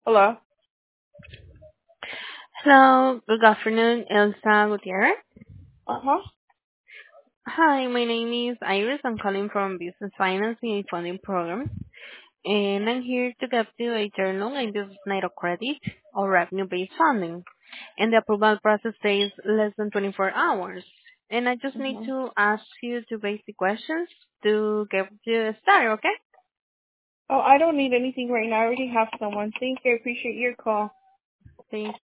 Hello. Hello, good afternoon, Elsa Gutierrez. Uh-huh. Hi, my name is Iris. I'm calling from Business Financing and Funding Program, and I'm here to give you a journal and business line of credit or revenue-based funding. And the approval process takes less than 24 hours. And I just need Hmm. to ask you two basic questions to get you started, okay? Oh, I don't need anything right now. I already have someone. Thank you. I appreciate your call. Thank